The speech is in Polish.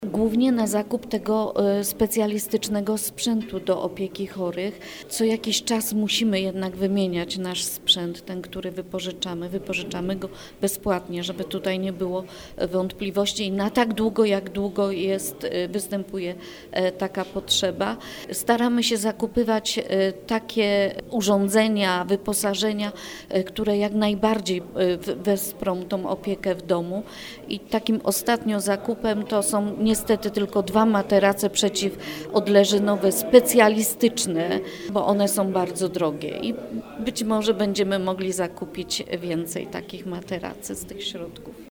Głównie na zakup tego specjalistycznego sprzętu do opieki chorych. Co jakiś czas musimy jednak wymieniać nasz sprzęt, ten, który wypożyczamy. Wypożyczamy go bezpłatnie, żeby tutaj nie było wątpliwości i na tak długo, jak długo występuje taka potrzeba. Staramy się zakupywać takie urządzenia, wyposażenia, które jak najbardziej wesprą tą opiekę w domu. I takim ostatnio zakupem to są niestety tylko 2 materace przeciwodleżynowe specjalistyczne, bo one są bardzo drogie i być może będziemy mogli zakupić więcej takich materacy z tych środków.